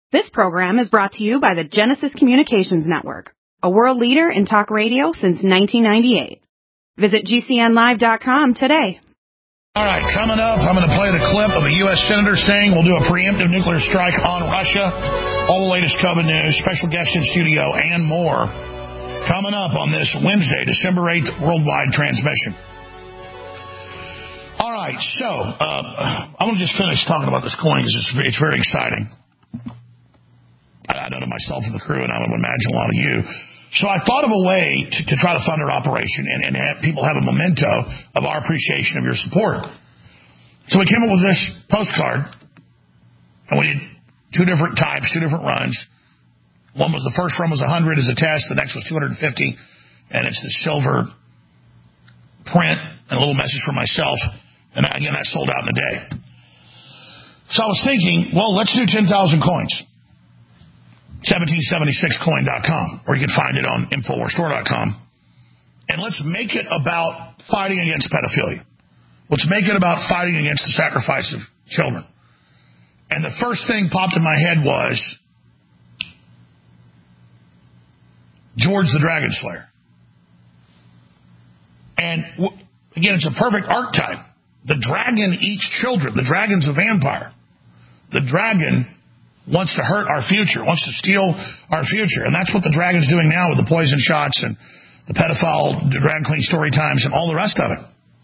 This program is brought to you by the Genesis Communications Network, a world leader in talk radio since 1998. Visit GCNlive.com today. All right, coming up, I'm going to play the clip of a U.S. Senator saying we'll do a preemptive nuclear strike on Russia. All the latest COVID news, special guest in studio, and more. Coming up on this Wednesday, December 8th, worldwide transmission. All right, so I want to just finish talking about this coin because it's very exciting. I know to myself and the crew, and I would imagine a lot of you. So I thought of a way to try to fund our operation and have people have a memento of our appreciation of your support. So we came up with this postcard, and we did two different types, two different runs. The first run was 100 as a test. The next was 250, and it's the silver print and a little message for myself. And again, that sold out in a day. So I was thinking, well, let's do 10,000 coins. 1776coin.com, or you can find it on InfoWarsStore.com. And let's make it about fighting against pedophilia. Let's make it about fighting against the sacrifice of children. And the first thing popped in my head was George the Dragon Slayer. And again, it's a perfect archetype. The dragon eats children. The dragon's a vampire. The dragon wants to hurt our future, wants to steal our future. And that's what the dragon's doing now with the poison shots and the pedophile drag queen story times and all the rest of it.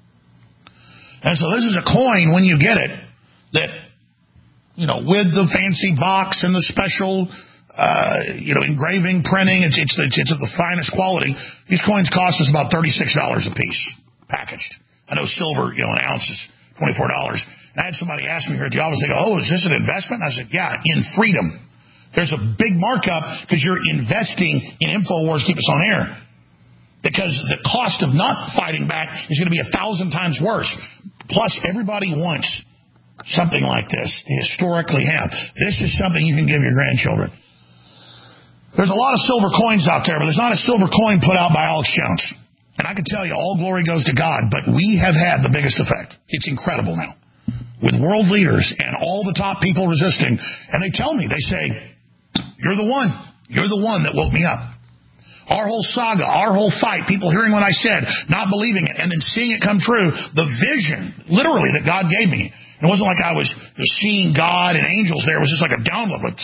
And so this is a coin, when you get it, that, with the fancy box and the special, engraving, printing, it's of the finest quality. These coins cost us about $36 a piece, packaged. I know silver, an ounce is $24. And I had somebody ask me here at the office, they go, oh, is this an investment? And I said, yeah, in freedom. There's a big markup because you're investing in InfoWars, keep us on air. Because the cost of not fighting back is going to be 1,000 times worse. Plus, everybody wants something like this. They historically have. This is something you can give your grandchildren. There's a lot of silver coins out there, but there's not a silver coin put out by Alex Jones. And I can tell you, all glory goes to God, but we have had the biggest effect. It's incredible now. With world leaders and all the top people resisting. And they tell me, they say, you're the one. You're the one that woke me up. Our whole saga, our whole fight, people hearing what I said, not believing it, and then seeing it come true, the vision, literally, that God gave me. It wasn't like I was seeing God and angels there. It was just like a download. Like,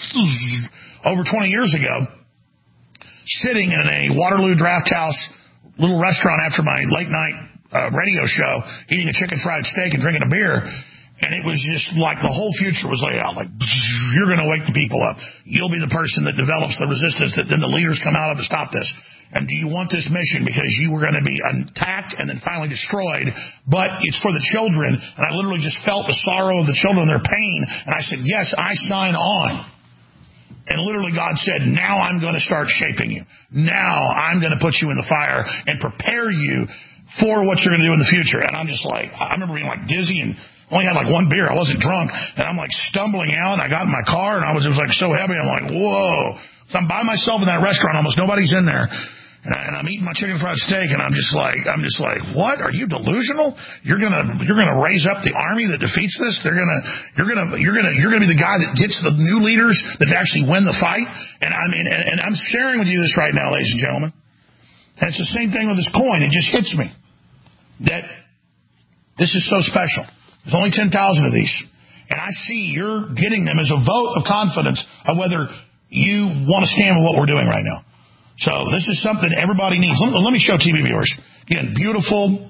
over 20 years ago, sitting in a Waterloo Draft House little restaurant after my late night radio show, eating a chicken fried steak and drinking a beer, and it was just like the whole future was laid out. Like, you're going to wake the people up. You'll be the person that develops the resistance that then the leaders come out of to stop this. And do you want this mission? Because you were going to be attacked and then finally destroyed, but it's for the children. And I literally just felt the sorrow of the children, their pain, and I said, yes, I sign on. And literally God said, now I'm going to start shaping you. Now I'm going to put you in the fire and prepare you for what you're going to do in the future. And I'm just like, I remember being like dizzy and only had like one beer. I wasn't drunk. And I'm like stumbling out, and I got in my car, and it was like so heavy. I'm like, whoa. So I'm by myself in that restaurant. Almost nobody's in there. And I'm eating my chicken fried steak, and I'm just like, what? Are you delusional? You're gonna raise up the army that defeats this? You're gonna be the guy that gets the new leaders that actually win the fight? And I'm sharing with you this right now, ladies and gentlemen. And it's the same thing with this coin. It just hits me that this is so special. There's only 10,000 of these. And I see you're getting them as a vote of confidence of whether you want to stand with what we're doing right now. So this is something everybody needs. Let me show TV viewers. Again, beautiful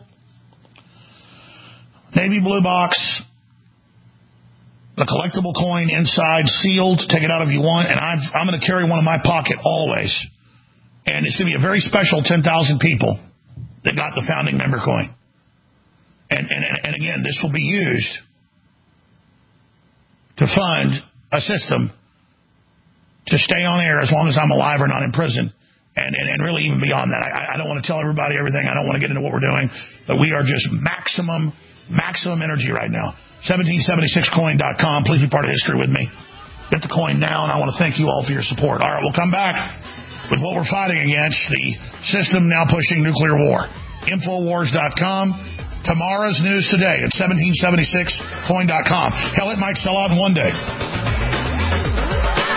navy blue box. The collectible coin inside, sealed. Take it out if you want. And I'm going to carry one in my pocket always. And it's going to be a very special 10,000 people that got the founding member coin. And again, this will be used to fund a system to stay on air as long as I'm alive or not in prison. And really even beyond that. I don't want to tell everybody everything. I don't want to get into what we're doing. But we are just maximum energy right now. 1776coin.com. Please be part of history with me. Get the coin now, and I want to thank you all for your support. All right, we'll come back with what we're fighting against, the system now pushing nuclear war. Infowars.com. Tomorrow's news today at 1776coin.com. Hell, it might sell out in one day.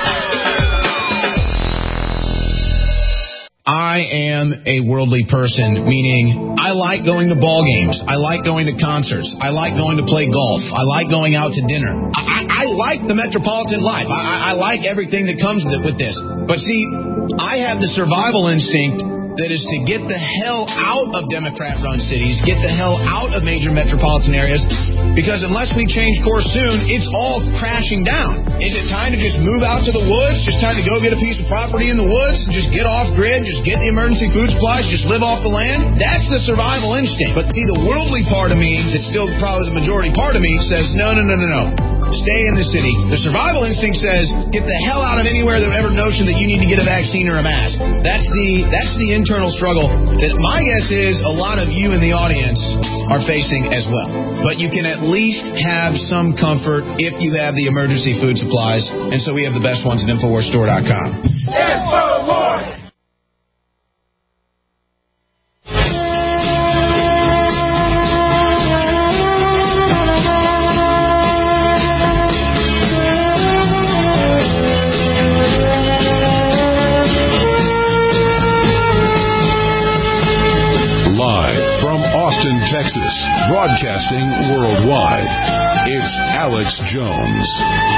I am a worldly person, meaning I like going to ball games. I like going to concerts. I like going to play golf. I like going out to dinner. I like the metropolitan life. I like everything that comes with this. But see, I have the survival instinct that is to get the hell out of Democrat-run cities, get the hell out of major metropolitan areas, because unless we change course soon, it's all crashing down. Is it time to just move out to the woods? Just time to go get a piece of property in the woods? Just get off grid? Just get the emergency food supplies? Just live off the land? That's the survival instinct. But see, the worldly part of me, that's still probably the majority part of me, says, no. Stay in the city. The survival instinct says, get the hell out of anywhere that ever notion that you need to get a vaccine or a mask. That's the internal struggle that my guess is a lot of you in the audience are facing as well. But you can at least have some comfort if you have the emergency food supplies. And so we have the best ones at InfoWarsStore.com. InfoWars! Texas, broadcasting worldwide. It's Alex Jones.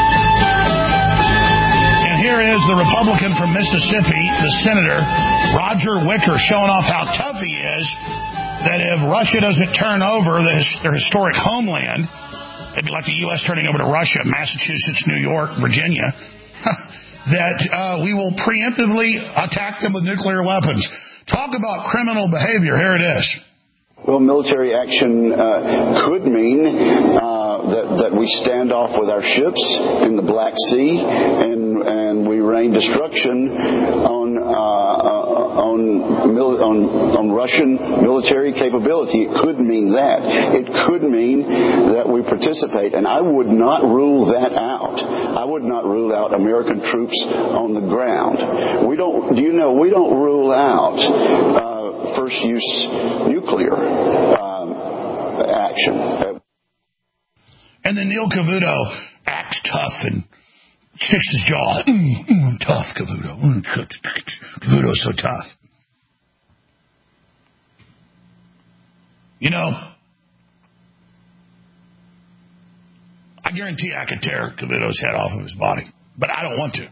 And here is the Republican from Mississippi, the Senator, Roger Wicker, showing off how tough he is, that if Russia doesn't turn over their historic homeland, it'd be like the U.S. turning over to Russia, Massachusetts, New York, Virginia, that we will preemptively attack them with nuclear weapons. Talk about criminal behavior. Here it is. Well, military action could mean that we stand off with our ships in the Black Sea and we rain destruction on Russian military capability. It could mean that. It could mean that we participate, and I would not rule that out. I would not rule out American troops on the ground. We don't rule out first use nuclear action. And then Neil Cavuto acts tough and sticks his jaw. Tough, Cavuto. Cavuto's so tough. You know, I guarantee I could tear Cavuto's head off of his body, but I don't want to.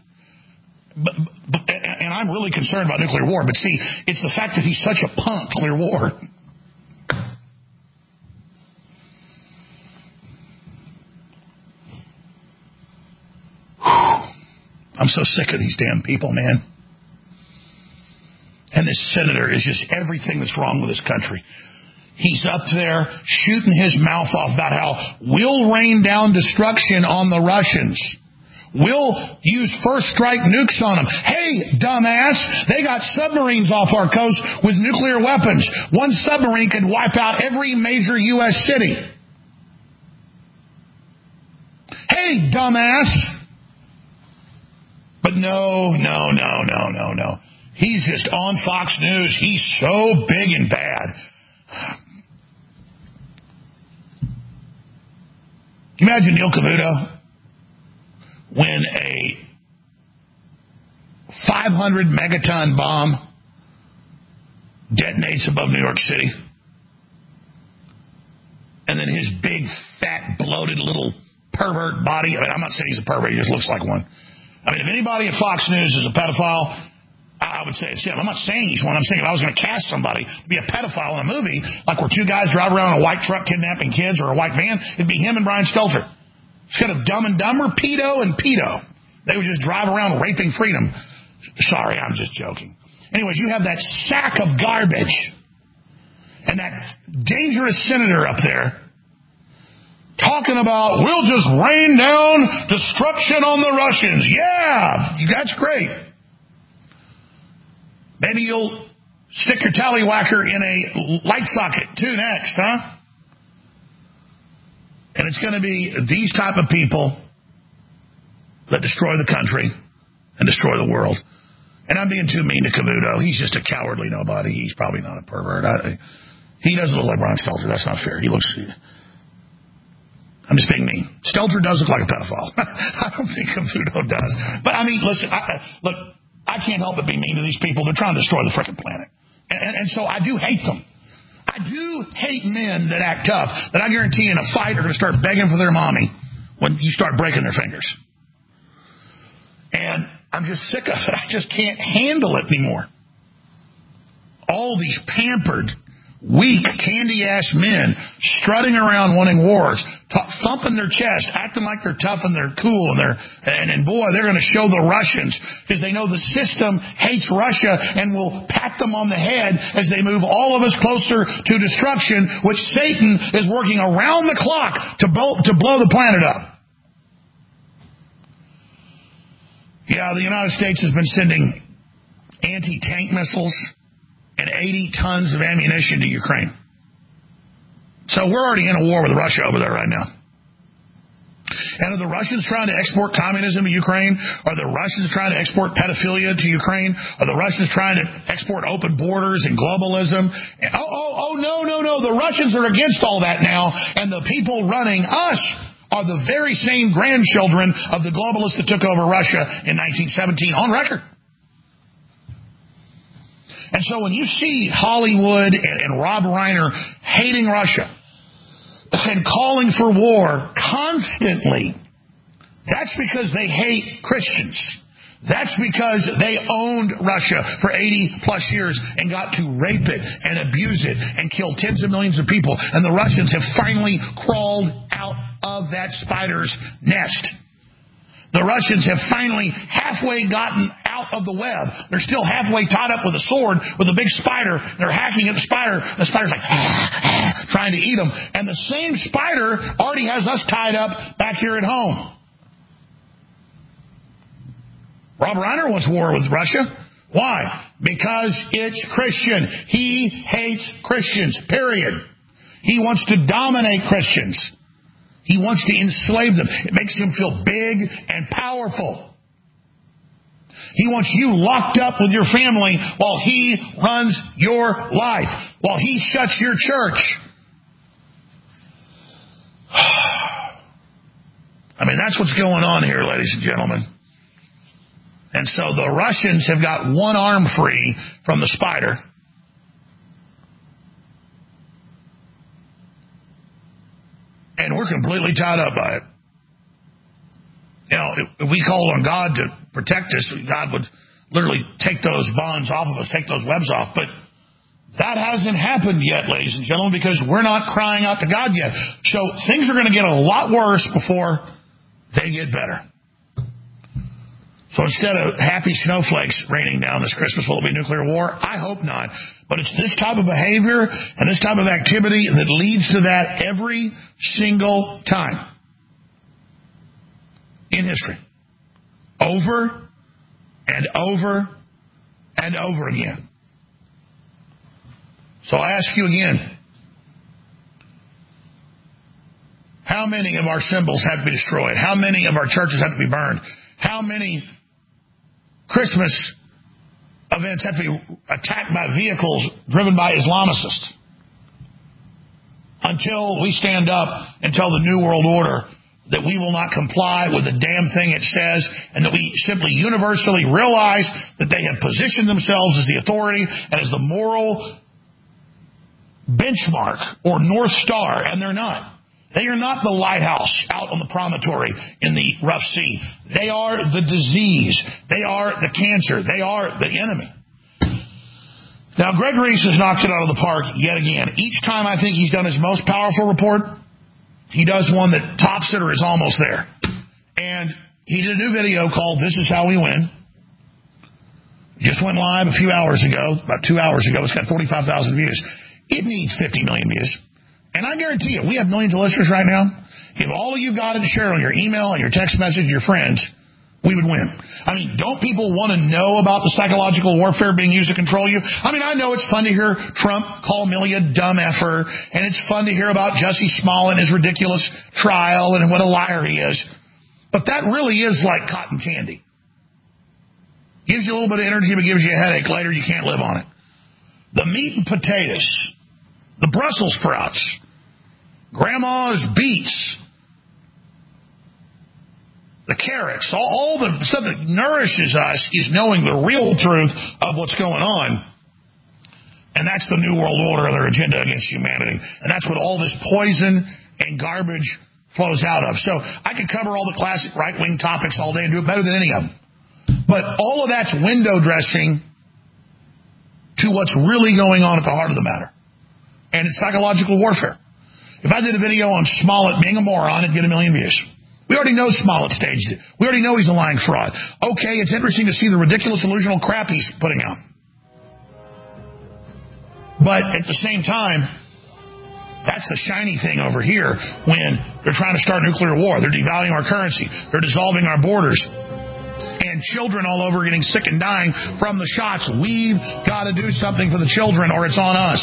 And I'm really concerned about nuclear war. But see, it's the fact that he's such a punk, nuclear war. I'm so sick of these damn people, man. And this senator is just everything that's wrong with this country. He's up there shooting his mouth off about how we'll rain down destruction on the Russians. We'll use first strike nukes on them. Hey, dumbass, they got submarines off our coast with nuclear weapons. One submarine could wipe out every major U.S. city. Hey, dumbass. But no. He's just on Fox News. He's so big and bad. Imagine Neil Cavuto when a 500 megaton bomb detonates above New York City, and then his big, fat, bloated little pervert body. I mean, I'm not saying he's a pervert. He just looks like one. I mean, if anybody at Fox News is a pedophile, I would say it's him. I'm not saying he's one. I'm saying if I was going to cast somebody to be a pedophile in a movie, like where two guys drive around in a white truck kidnapping kids or a white van, it'd be him and Brian Stelter. Instead of Dumb and Dumber, pedo and pedo. They would just drive around raping freedom. Sorry, I'm just joking. Anyways, you have that sack of garbage and that dangerous senator up there talking about, we'll just rain down destruction on the Russians. Yeah, that's great. Maybe you'll stick your tallywhacker in a light socket, too, next, huh? And it's going to be these type of people that destroy the country and destroy the world. And I'm being too mean to Cavuto. He's just a cowardly nobody. He's probably not a pervert. He doesn't look like Brian Stelter. That's not fair. I'm just being mean. Stelter does look like a pedophile. I don't think Cavuto does. But, I mean, listen, I I can't help but be mean to these people. They're trying to destroy the frickin' planet. And so I do hate them. I do hate men that act tough, that I guarantee in a fight are going to start begging for their mommy when you start breaking their fingers. And I'm just sick of it. I just can't handle it anymore. All these pampered, weak, candy-ass men strutting around wanting wars, thumping their chest, acting like they're tough and they're cool, and boy, they're going to show the Russians because they know the system hates Russia and will pat them on the head as they move all of us closer to destruction, which Satan is working around the clock to blow the planet up. Yeah, the United States has been sending anti-tank missiles and 80 tons of ammunition to Ukraine. So we're already in a war with Russia over there right now. And are the Russians trying to export communism to Ukraine? Are the Russians trying to export pedophilia to Ukraine? Are the Russians trying to export open borders and globalism? No. The Russians are against all that now, and the people running us are the very same grandchildren of the globalists that took over Russia in 1917, on record. And so when you see Hollywood and Rob Reiner hating Russia and calling for war constantly, that's because they hate Christians. That's because they owned Russia for 80 plus years and got to rape it and abuse it and kill tens of millions of people. And the Russians have finally crawled out of that spider's nest. The Russians have finally halfway gotten out of the web. They're still halfway tied up with a sword with a big spider. They're hacking at the spider. The spider's like trying to eat them. And the same spider already has us tied up back here at home. Rob Reiner wants war with Russia. Why? Because it's Christian. He hates Christians, period. He wants to dominate Christians. He wants to enslave them. It makes him feel big and powerful. He wants you locked up with your family while he runs your life, while he shuts your church. I mean, that's what's going on here, ladies and gentlemen. And so the Russians have got one arm free from the spider. And we're completely tied up by it. You know, if we called on God to protect us, God would literally take those bonds off of us, take those webs off. But that hasn't happened yet, ladies and gentlemen, because we're not crying out to God yet. So things are going to get a lot worse before they get better. So instead of happy snowflakes raining down this Christmas, will it be nuclear war? I hope not. But it's this type of behavior and this type of activity that leads to that every single time in history. Over and over and over again. So I ask you again, how many of our symbols have to be destroyed? How many of our churches have to be burned? How many Christmas events have to be attacked by vehicles driven by Islamicists? Until we stand up and tell the New World Order that we will not comply with the damn thing it says, and that we simply universally realize that they have positioned themselves as the authority and as the moral benchmark or North Star, and they're not. They are not the lighthouse out on the promontory in the rough sea. They are the disease. They are the cancer. They are the enemy. Now, Greg Reese has knocked it out of the park yet again. Each time I think he's done his most powerful report, he does one that tops it or is almost there. And he did a new video called This Is How We Win. Just went live a few hours ago, about 2 hours ago. It's got 45,000 views. It needs 50 million views. And I guarantee you, we have millions of listeners right now. If all of you got it to share on your email and your text message, your friends, we would win. I mean, don't people want to know about the psychological warfare being used to control you? I mean, I know it's fun to hear Trump call Milley a dumb effer, and it's fun to hear about Jussie Smollett and his ridiculous trial and what a liar he is. But that really is like cotton candy. Gives you a little bit of energy, but gives you a headache. Later, you can't live on it. The meat and potatoes, the Brussels sprouts, Grandma's beets, the carrots, all the stuff that nourishes us is knowing the real truth of what's going on. And that's the New World Order, their agenda against humanity. And that's what all this poison and garbage flows out of. So I could cover all the classic right-wing topics all day and do it better than any of them. But all of that's window dressing to what's really going on at the heart of the matter. And it's psychological warfare. If I did a video on Smollett being a moron, it'd get 1 million views. We already know Smollett staged it. We already know he's a lying fraud. Okay, it's interesting to see the ridiculous, delusional crap he's putting out. But at the same time, that's the shiny thing over here when they're trying to start nuclear war. They're devaluing our currency. They're dissolving our borders. And children all over getting sick and dying from the shots. We've got to do something for the children or it's on us.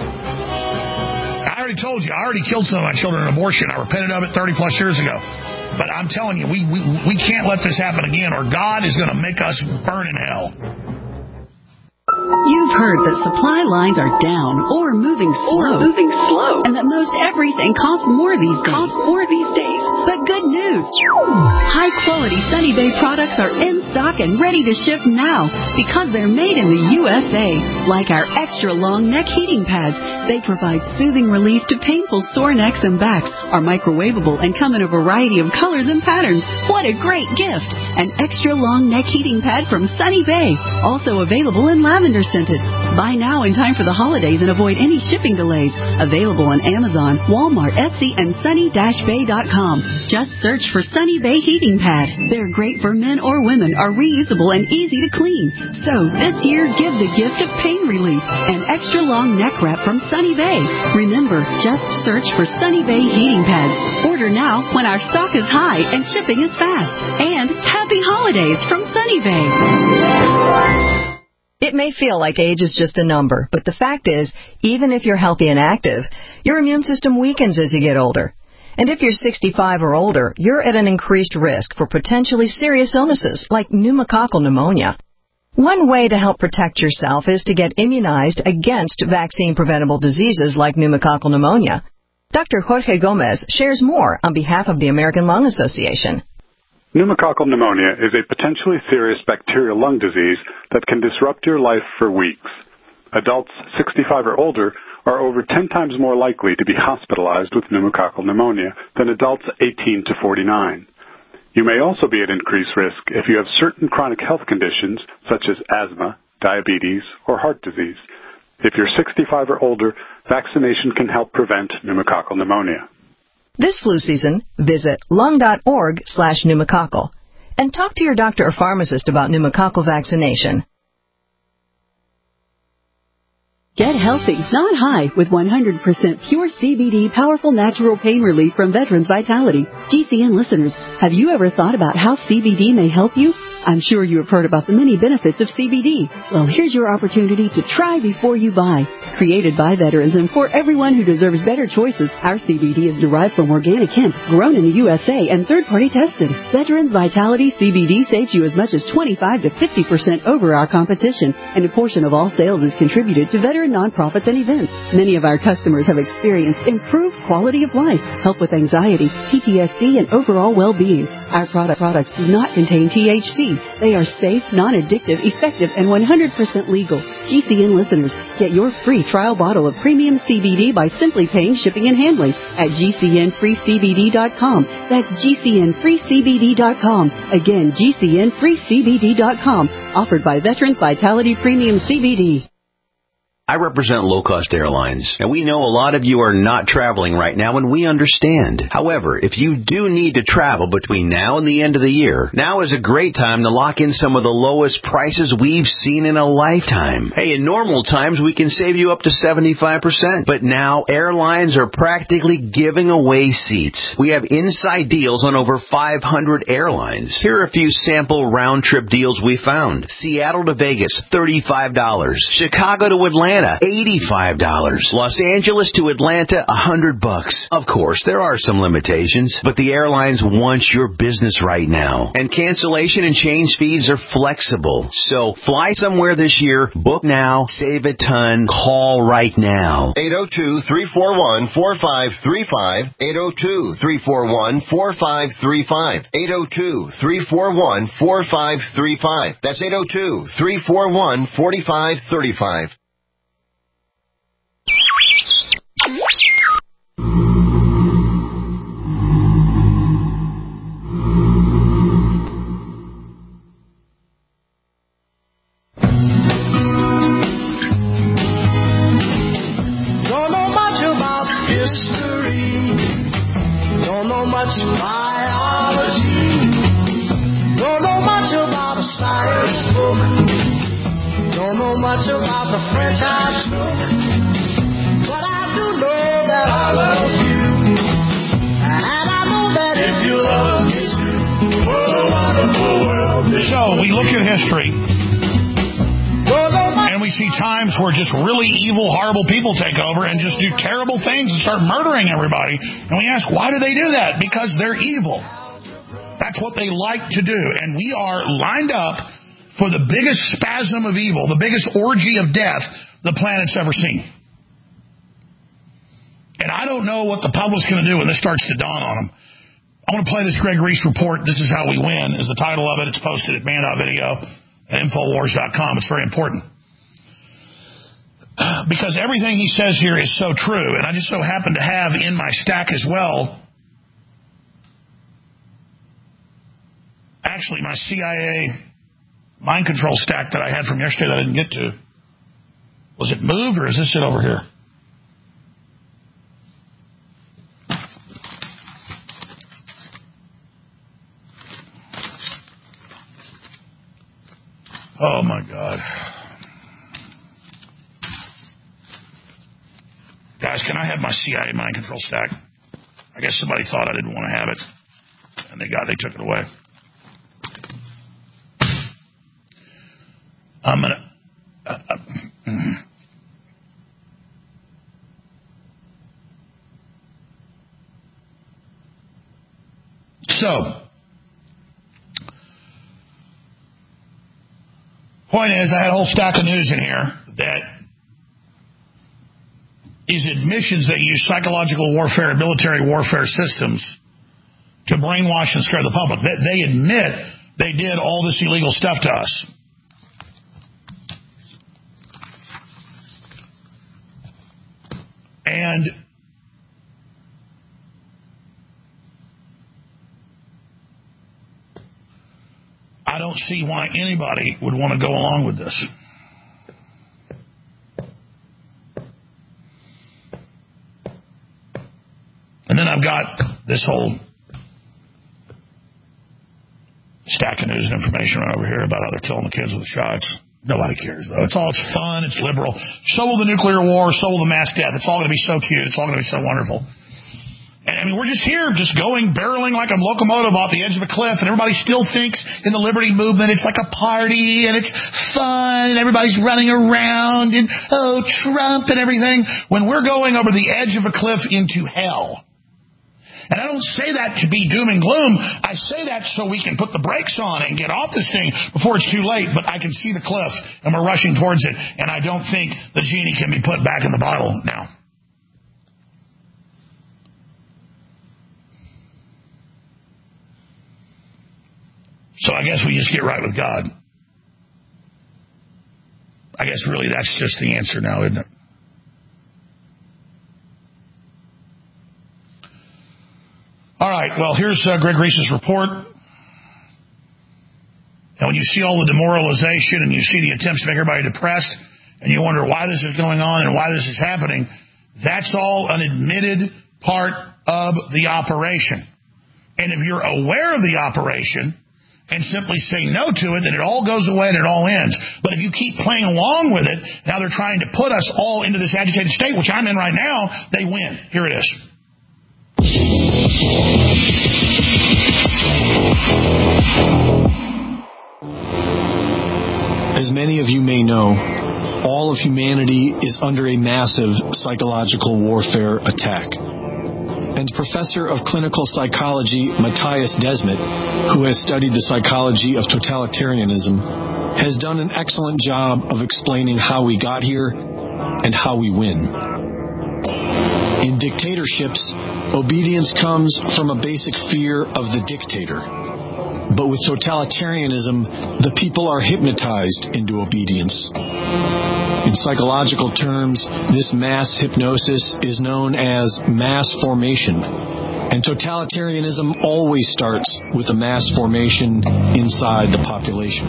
I already told you, I already killed some of my children in abortion. I repented of it 30-plus years ago. But I'm telling you, we can't let this happen again or God is going to make us burn in hell. You've heard that supply lines are down or moving slow. And that most everything costs more these days. But good news. High-quality Sunny Bay products are in stock and ready to ship now because they're made in the USA. Like our extra-long neck heating pads. They provide soothing relief to painful sore necks and backs, are microwavable, and come in a variety of colors and patterns. What a great gift! An extra-long neck heating pad from Sunny Bay. Also available in lavender scented. Buy now in time for the holidays and avoid any shipping delays. Available on Amazon, Walmart, Etsy, and sunny-bay.com. Just search for Sunny Bay Heating Pad. They're great for men or women, are reusable and easy to clean. So this year, give the gift of pain relief. An extra long neck wrap from Sunny Bay. Remember, just search for Sunny Bay Heating Pads. Order now when our stock is high and shipping is fast. And happy holidays from Sunny Bay. It may feel like age is just a number, but the fact is, even if you're healthy and active, your immune system weakens as you get older. And if you're 65 or older, you're at an increased risk for potentially serious illnesses like pneumococcal pneumonia. One way to help protect yourself is to get immunized against vaccine-preventable diseases like pneumococcal pneumonia. Dr. Jorge Gomez shares more on behalf of the American Lung Association. Pneumococcal pneumonia is a potentially serious bacterial lung disease that can disrupt your life for weeks. Adults 65 or older are over 10 times more likely to be hospitalized with pneumococcal pneumonia than adults 18 to 49. You may also be at increased risk if you have certain chronic health conditions such as asthma, diabetes, or heart disease. If you're 65 or older, vaccination can help prevent pneumococcal pneumonia. This flu season, visit lung.org/pneumococcal and talk to your doctor or pharmacist about pneumococcal vaccination. Get healthy, not high, with 100% pure CBD powerful natural pain relief from Veterans Vitality. GCN listeners, have you ever thought about how CBD may help you? I'm sure you have heard about the many benefits of CBD. Well, here's your opportunity to try before you buy. Created by veterans and for everyone who deserves better choices, our CBD is derived from organic hemp, grown in the USA, and third-party tested. Veterans Vitality CBD saves you as much as 25 to 50% over our competition, and a portion of all sales is contributed to veteran nonprofits and events. Many of our customers have experienced improved quality of life, help with anxiety, PTSD, and overall well-being. Our products do not contain THC. They are safe, non-addictive, effective, and 100% legal. GCN listeners, get your free trial bottle of premium CBD by simply paying shipping and handling at GCNFreeCBD.com. That's GCNFreeCBD.com. Again, GCNFreeCBD.com. Offered by Veterans Vitality Premium CBD. I represent low-cost airlines, and we know a lot of you are not traveling right now, and we understand. However, if you do need to travel between now and the end of the year, now is a great time to lock in some of the lowest prices we've seen in a lifetime. Hey, in normal times, we can save you up to 75%, but now airlines are practically giving away seats. We have inside deals on over 500 airlines. Here are a few sample round-trip deals we found. Seattle to Vegas, $35. Chicago to Atlanta, Atlanta, $85. Los Angeles to Atlanta, $100. Of course, there are some limitations, but the airlines want your business right now. And cancellation and change fees are flexible. So fly somewhere this year, book now, save a ton, call right now. 802-341-4535. 802-341-4535. 802-341-4535. That's 802-341-4535. Don't know much about history. Don't know much biology. Don't know much about a science book. Don't know much about the French I took. But I do know that I love you. And I know that if you love me too, what a wonderful world. So we look at history, and we see times where just really evil, horrible people take over and just do terrible things and start murdering everybody. And we ask, why do they do that? Because they're evil. That's what they like to do. And we are lined up for the biggest spasm of evil, the biggest orgy of death the planet's ever seen. And I don't know what the public's going to do when this starts to dawn on them. I want to play this Greg Reese report. This is how we win is the title of it. It's posted at man.video at Infowars.com. It's very important. Because everything he says here is so true. And I just so happen to have in my stack as well, actually my CIA mind control stack that I had from yesterday that I didn't get to. Was it moved or is this it over here? Oh, my God. Guys, can I have my CIA mind control stack? I guess somebody thought I didn't want to have it, and they took it away. I'm going to... So... Point is, I had a whole stack of news in here that is admissions that use psychological warfare and military warfare systems to brainwash and scare the public. They admit they did all this illegal stuff to us. And I don't see why anybody would want to go along with this. And then I've got this whole stack of news and information right over here about how they're killing the kids with shots. Nobody cares, though. It's fun. It's liberal. So will the nuclear war. So will the mass death. It's all going to be so cute. It's all going to be so wonderful. I mean, we're just here, just going, barreling like a locomotive off the edge of a cliff, and everybody still thinks in the liberty movement it's like a party, and it's fun, and everybody's running around, and, oh, Trump and everything, when we're going over the edge of a cliff into hell. And I don't say that to be doom and gloom. I say that so we can put the brakes on and get off this thing before it's too late, but I can see the cliff, and we're rushing towards it, and I don't think the genie can be put back in the bottle now. So I guess we just get right with God. I guess really that's just the answer now, isn't it? All right, well, here's Greg Reese's report. And when you see all the demoralization and you see the attempts to make everybody depressed and you wonder why this is going on and why this is happening, that's all an admitted part of the operation. And if you're aware of the operation and simply say no to it, then it all goes away and it all ends. But if you keep playing along with it, now they're trying to put us all into this agitated state, which I'm in right now, they win. Here it is. As many of you may know, all of humanity is under a massive psychological warfare attack. And Professor of Clinical Psychology Matthias Desmet, who has studied the psychology of totalitarianism, has done an excellent job of explaining how we got here and how we win. In dictatorships, obedience comes from a basic fear of the dictator. But with totalitarianism, the people are hypnotized into obedience. In psychological terms, this mass hypnosis is known as mass formation. And totalitarianism always starts with a mass formation inside the population.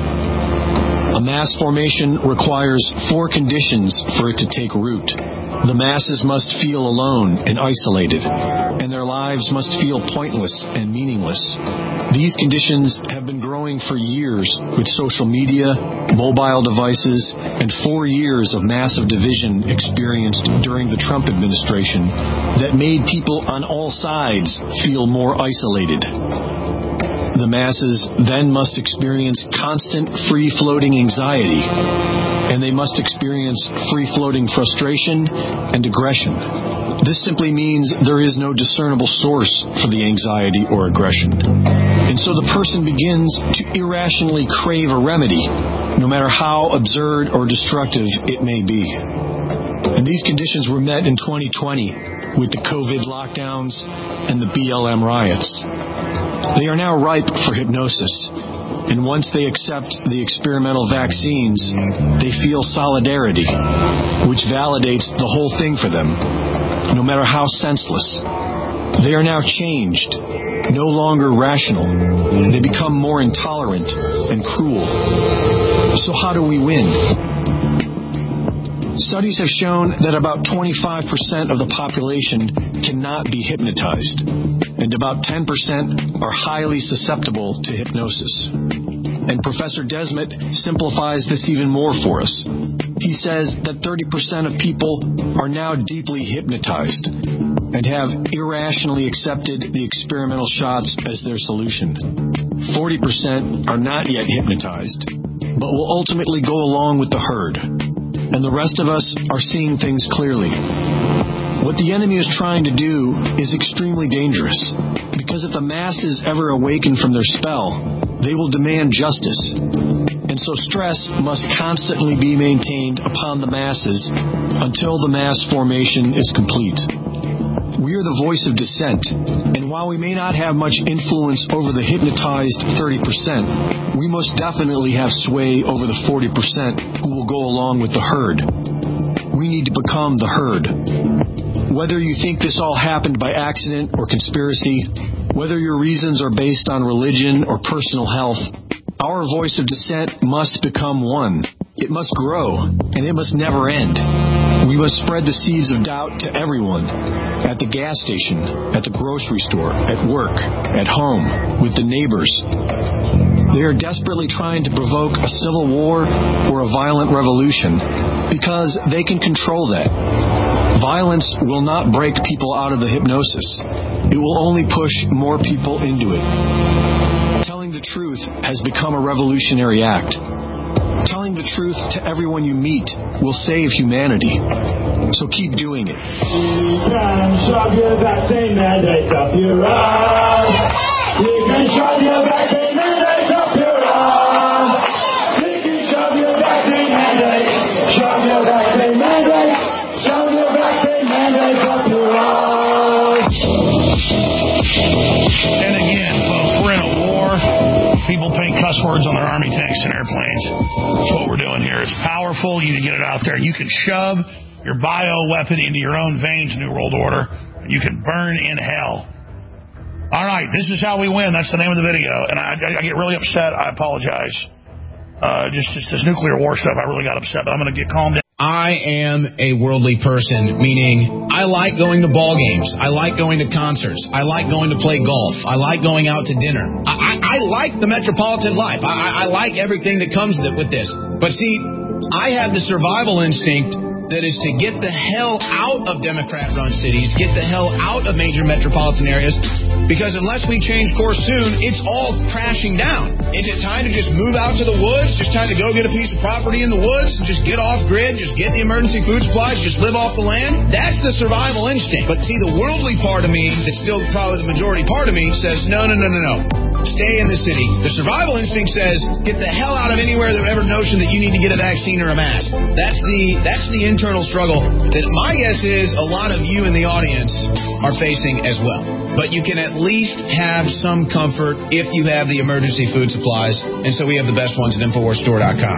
A mass formation requires 4 conditions for it to take root. The masses must feel alone and isolated, and their lives must feel pointless and meaningless. These conditions have been growing for years with social media, mobile devices, and 4 years of massive division experienced during the Trump administration that made people on all sides feel more isolated. The masses then must experience constant free-floating anxiety, and they must experience free-floating frustration and aggression. This simply means there is no discernible source for the anxiety or aggression. And so the person begins to irrationally crave a remedy, no matter how absurd or destructive it may be. And these conditions were met in 2020 with the COVID lockdowns and the BLM riots. They are now ripe for hypnosis. And once they accept the experimental vaccines, they feel solidarity, which validates the whole thing for them, no matter how senseless. They are now changed, no longer rational. They become more intolerant and cruel. So how do we win? Studies have shown that about 25% of the population cannot be hypnotized, and about 10% are highly susceptible to hypnosis. And Professor Desmet simplifies this even more for us. He says that 30% of people are now deeply hypnotized and have irrationally accepted the experimental shots as their solution. 40% are not yet hypnotized, but will ultimately go along with the herd. And the rest of us are seeing things clearly. What the enemy is trying to do is extremely dangerous, because if the masses ever awaken from their spell, they will demand justice. And so stress must constantly be maintained upon the masses until the mass formation is complete. We are the voice of dissent, and while we may not have much influence over the hypnotized 30%, we most definitely have sway over the 40% who will go along with the herd. We need to become the herd. Whether you think this all happened by accident or conspiracy, whether your reasons are based on religion or personal health, our voice of dissent must become one. It must grow, and it must never end. We must spread the seeds of doubt to everyone, at the gas station, at the grocery store, at work, at home, with the neighbors. They are desperately trying to provoke a civil war or a violent revolution because they can control that. Violence will not break people out of the hypnosis. It will only push more people into it. Telling the truth has become a revolutionary act. Telling the truth to everyone you meet will save humanity. So keep doing it. You can shove your vaccine mandates up your ass. You can shove your vaccine mandates up your ass. You can shove your vaccine mandates. Shove your vaccine mandates. Shove your vaccine mandates up your ass. And again, folks, we're in a war. People paint cuss words on their army tanks and airplanes. That's what we're doing here. It's powerful. You need to get it out there. You can shove your bioweapon into your own veins, New World Order, and you can burn in hell. All right, this is how we win. That's the name of the video. And I get really upset. I apologize. Just this nuclear war stuff, I really got upset. But I'm going to get calmed down. I am a worldly person, meaning I like going to ball games. I like going to concerts. I like going to play golf. I like going out to dinner. I like the metropolitan life. I like everything that comes with this. But see, I have the survival instinct that is to get the hell out of Democrat-run cities, get the hell out of major metropolitan areas, Because unless we change course soon, it's all crashing down. Is it time to just move out to the woods? Just time to go get a piece of property in the woods? Just get off grid? Just get the emergency food supplies? Just live off the land? That's the survival instinct. But see, the worldly part of me, that's still probably the majority part of me, says, no. Stay in the city. The survival instinct says, get the hell out of anywhere that ever notion that you need to get a vaccine or a mask. That's the internal struggle that my guess is a lot of you in the audience are facing as well. But you can at least have some comfort if you have the emergency food supplies. And so we have the best ones at InfoWarsStore.com.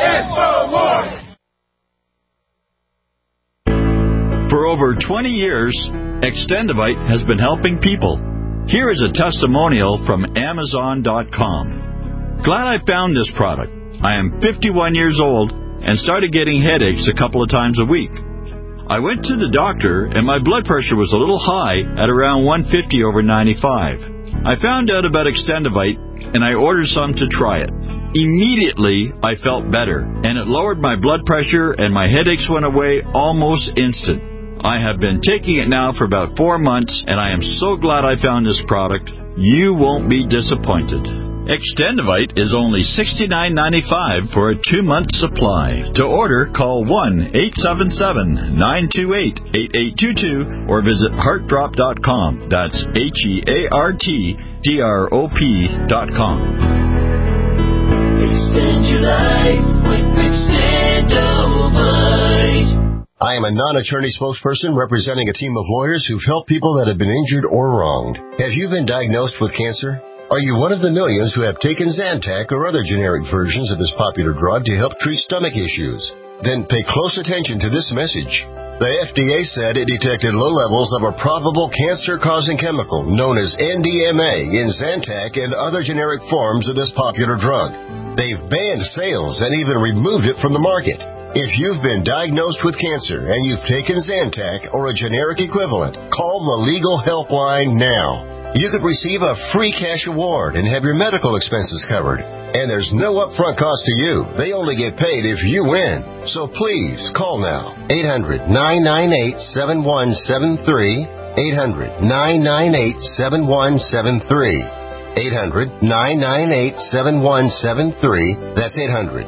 For over 20 years, Extendivite has been helping people. Here is a testimonial from Amazon.com. Glad I found this product. I am 51 years old and started getting headaches a couple of times a week. I went to the doctor and my blood pressure was a little high at around 150/95. I found out about Extendivite and I ordered some to try it. Immediately, I felt better and it lowered my blood pressure and my headaches went away almost instant. I have been taking it now for about 4 months, and I am so glad I found this product. You won't be disappointed. Extendivite is only $69.95 for a 2-month supply. To order, call 1-877-928-8822 or visit heartdrop.com. That's HEARTDROP.com. Extend your life with Extendivite. I am a non-attorney spokesperson representing a team of lawyers who've helped people that have been injured or wronged. Have you been diagnosed with cancer? Are you one of the millions who have taken Zantac or other generic versions of this popular drug to help treat stomach issues? Then pay close attention to this message. The FDA said it detected low levels of a probable cancer-causing chemical known as NDMA in Zantac and other generic forms of this popular drug. They've banned sales and even removed it from the market. If you've been diagnosed with cancer and you've taken Zantac or a generic equivalent, call the legal helpline now. You could receive a free cash award and have your medical expenses covered. And there's no upfront cost to you. They only get paid if you win. So please, call now. 800-998-7173. 800-998-7173. 800-998-7173. That's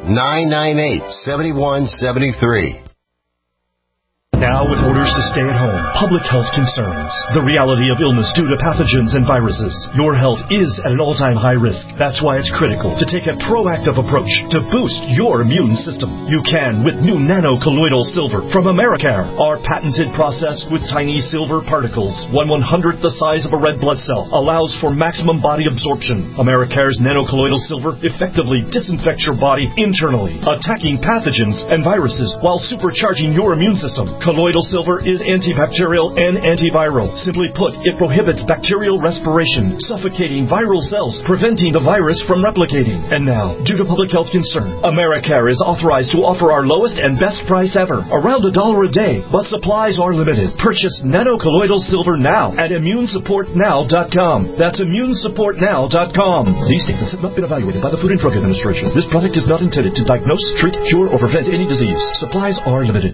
800-998-7173. Now, with orders to stay at home, public health concerns, the reality of illness due to pathogens and viruses, your health is at an all-time high risk. That's why it's critical to take a proactive approach to boost your immune system. You can with new nano-colloidal silver from Americare. Our patented process with tiny silver particles, 1/100th the size of a red blood cell, allows for maximum body absorption. Americare's nano-colloidal silver effectively disinfects your body internally, attacking pathogens and viruses while supercharging your immune system. Colloidal silver is antibacterial and antiviral. Simply put, it prohibits bacterial respiration, suffocating viral cells, preventing the virus from replicating. And now, due to public health concern, Americare is authorized to offer our lowest and best price ever, around $1 a day, but supplies are limited. Purchase nano-colloidal silver now at ImmuneSupportNow.com. That's ImmuneSupportNow.com. These statements have not been evaluated by the Food and Drug Administration. This product is not intended to diagnose, treat, cure, or prevent any disease. Supplies are limited.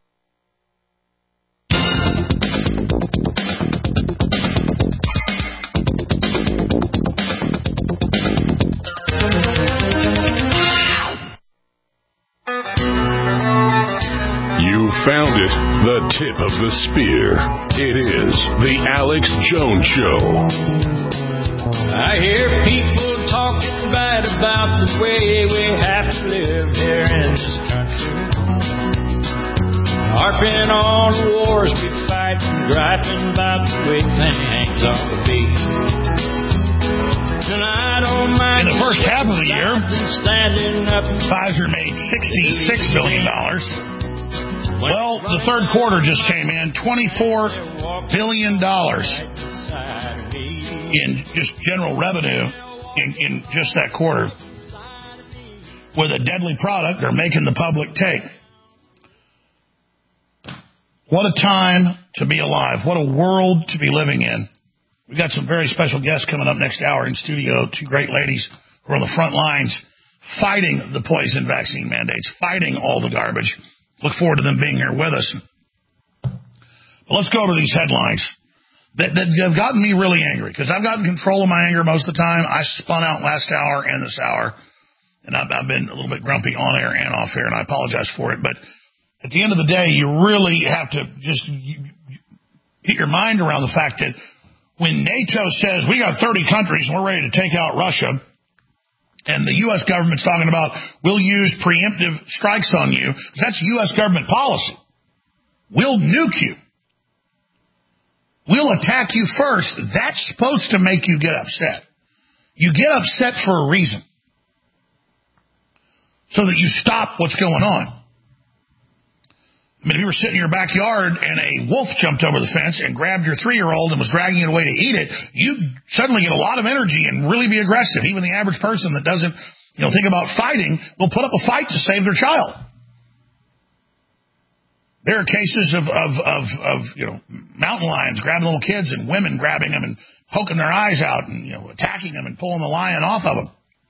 Found it, the tip of the spear. It is the Alex Jones Show. I hear people talking bad about the way we have to live here in this country. Harping on the wars we fight and griping about the way things ought to be. And I don't mind. In the first half of the year, Pfizer made $66 billion. Well, the third quarter just came in, $24 billion in just general revenue in just that quarter. With a deadly product they're making the public take. What a time to be alive. What a world to be living in. We've got some very special guests coming up next hour in studio. Two great ladies who are on the front lines fighting the poison vaccine mandates, fighting all the garbage. Look forward to them being here with us. But let's go to these headlines. that have gotten me really angry, because I've gotten control of my anger most of the time. I spun out last hour and this hour, and I've been a little bit grumpy on air and off air, and I apologize for it. But at the end of the day, you really have to just get your mind around the fact that when NATO says we got 30 countries and we're ready to take out Russia, and the U.S. government's talking about we'll use preemptive strikes on you, because that's U.S. government policy. We'll nuke you. We'll attack you first. That's supposed to make you get upset. You get upset for a reason, so that you stop what's going on. I mean, if you were sitting in your backyard and a wolf jumped over the fence and grabbed your 3-year-old and was dragging it away to eat it, you'd suddenly get a lot of energy and really be aggressive. Even the average person that doesn't, think about fighting will put up a fight to save their child. There are cases of mountain lions grabbing little kids and women grabbing them and poking their eyes out and, attacking them and pulling the lion off of them.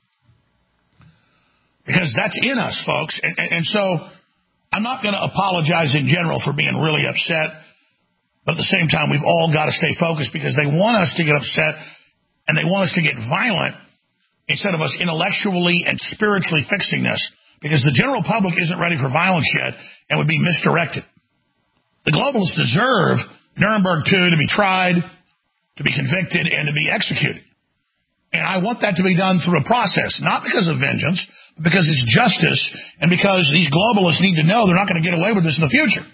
Because that's in us, folks. And so I'm not going to apologize in general for being really upset. But at the same time, we've all got to stay focused, because they want us to get upset and they want us to get violent instead of us intellectually and spiritually fixing this. Because the general public isn't ready for violence yet and would be misdirected. The globalists deserve Nuremberg II to be tried, to be convicted, and to be executed. And I want that to be done through a process, not because of vengeance, but because it's justice, and because these globalists need to know they're not going to get away with this in the future.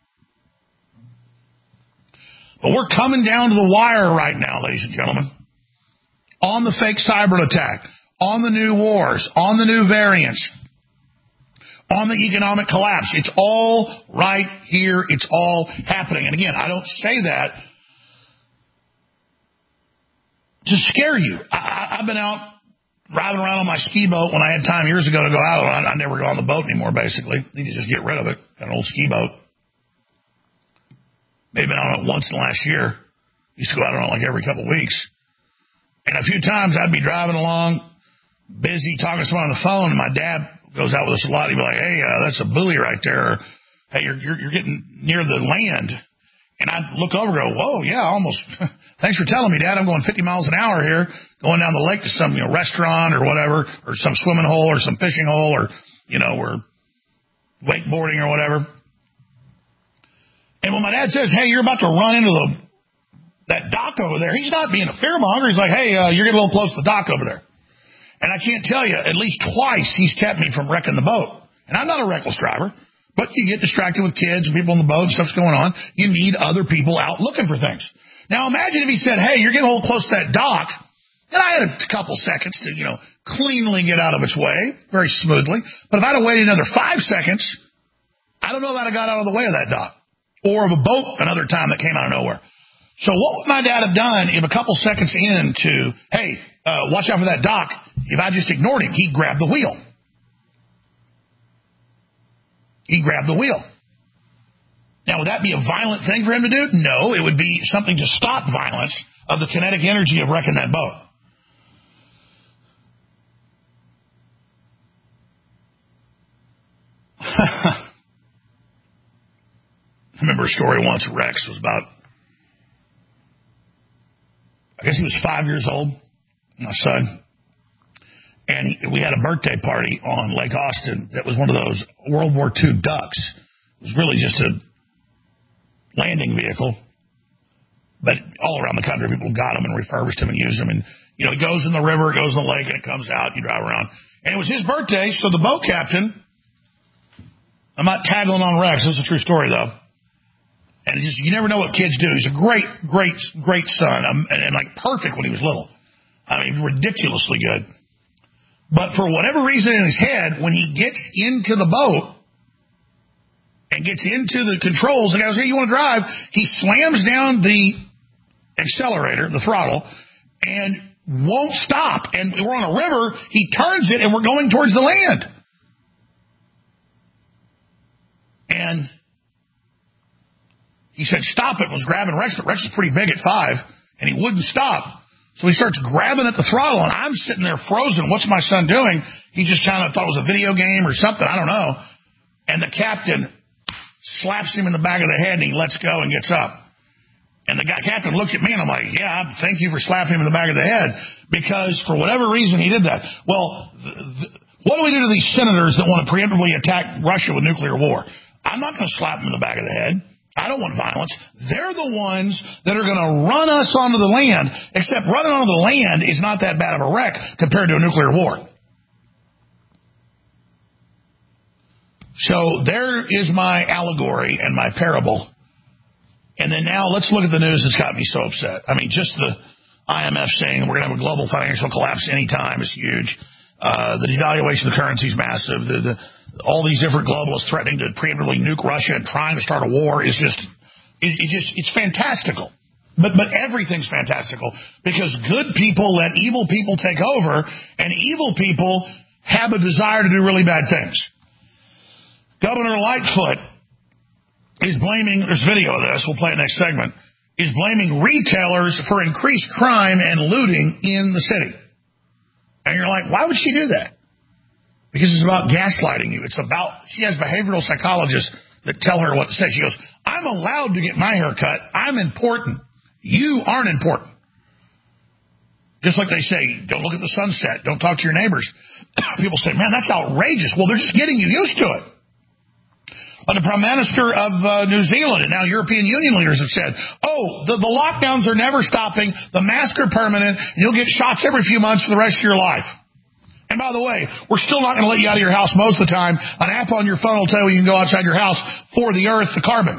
But we're coming down to the wire right now, ladies and gentlemen, on the fake cyber attack, on the new wars, on the new variants, on the economic collapse. It's all right here. It's all happening. And again, I don't say that to scare you. I've been out driving around on my ski boat when I had time years ago to go out. I never go on the boat anymore, basically. I need to just get rid of it. Got an old ski boat. Maybe been on it once in the last year. Used to go out on it like every couple of weeks. And a few times I'd be driving along, busy talking to someone on the phone, and my dad goes out with us a lot. He'd be like, hey, that's a buoy right there. Or, hey, you're getting near the land. And I'd look over and go, whoa, yeah, almost. Thanks for telling me, Dad. I'm going 50 miles an hour here, going down the lake to some restaurant or whatever, or some swimming hole or some fishing hole, or, we're wakeboarding or whatever. And when my dad says, hey, you're about to run into that dock over there, he's not being a fearmonger. He's like, hey, you're getting a little close to the dock over there. And I can't tell you, at least twice he's kept me from wrecking the boat. And I'm not a reckless driver, but you get distracted with kids and people on the boat and stuff's going on. You need other people out looking for things. Now imagine if he said, hey, you're getting a little close to that dock. And I had a couple seconds to, cleanly get out of its way, very smoothly. But if I'd have waited another 5 seconds, I don't know that I got out of the way of that dock. Or of a boat another time that came out of nowhere. So what would my dad have done if a couple seconds into, hey, watch out for that dock, if I just ignored him? He'd grab the wheel. He'd grab the wheel. Now, would that be a violent thing for him to do? No, it would be something to stop violence of the kinetic energy of wrecking that boat. I remember a story once. Rex was about, I guess he was 5 years old, my son. And we had a birthday party on Lake Austin that was one of those World War II ducks. It was really just a landing vehicle. But all around the country, people got them and refurbished them and used them. And, it goes in the river, it goes in the lake, and it comes out. You drive around. And it was his birthday, so the boat captain, I'm not tattling on Rex. This is a true story, though. And it's just, you never know what kids do. He's a great, great, great son. And like perfect when he was little. I mean, ridiculously good. But for whatever reason in his head, when he gets into the boat and gets into the controls, the guy goes, hey, you want to drive? He slams down the accelerator, the throttle, and won't stop. And we're on a river. He turns it, and we're going towards the land. And he said, stop it, was grabbing Rex, but Rex is pretty big at 5, and he wouldn't stop. So he starts grabbing at the throttle, and I'm sitting there frozen. What's my son doing? He just kind of thought it was a video game or something. I don't know. And the captain slaps him in the back of the head, and he lets go and gets up. And the captain looked at me, and I'm like, yeah, thank you for slapping him in the back of the head, because for whatever reason he did that. Well, what do we do to these senators that want to preemptively attack Russia with nuclear war? I'm not going to slap them in the back of the head. I don't want violence. They're the ones that are going to run us onto the land, except running onto the land is not that bad of a wreck compared to a nuclear war. So there is my allegory and my parable. And then now let's look at the news that's got me so upset. I mean, just the IMF saying we're going to have a global financial collapse anytime is huge. The devaluation of the currency is massive. All these different globalists threatening to preemptively nuke Russia and trying to start a war is it's fantastical. But everything's fantastical because good people let evil people take over, and evil people have a desire to do really bad things. Governor Lightfoot is blaming, there's video of this, we'll play it next segment, is blaming retailers for increased crime and looting in the city. And you're like, why would she do that? Because it's about gaslighting you. She has behavioral psychologists that tell her what to say. She goes, I'm allowed to get my hair cut. I'm important. You aren't important. Just like they say, don't look at the sunset. Don't talk to your neighbors. People say, man, that's outrageous. Well, they're just getting you used to it. But the Prime Minister of New Zealand and now European Union leaders have said, the lockdowns are never stopping, the masks are permanent, and you'll get shots every few months for the rest of your life. And by the way, we're still not going to let you out of your house most of the time. An app on your phone will tell you you can go outside your house for the earth, the carbon.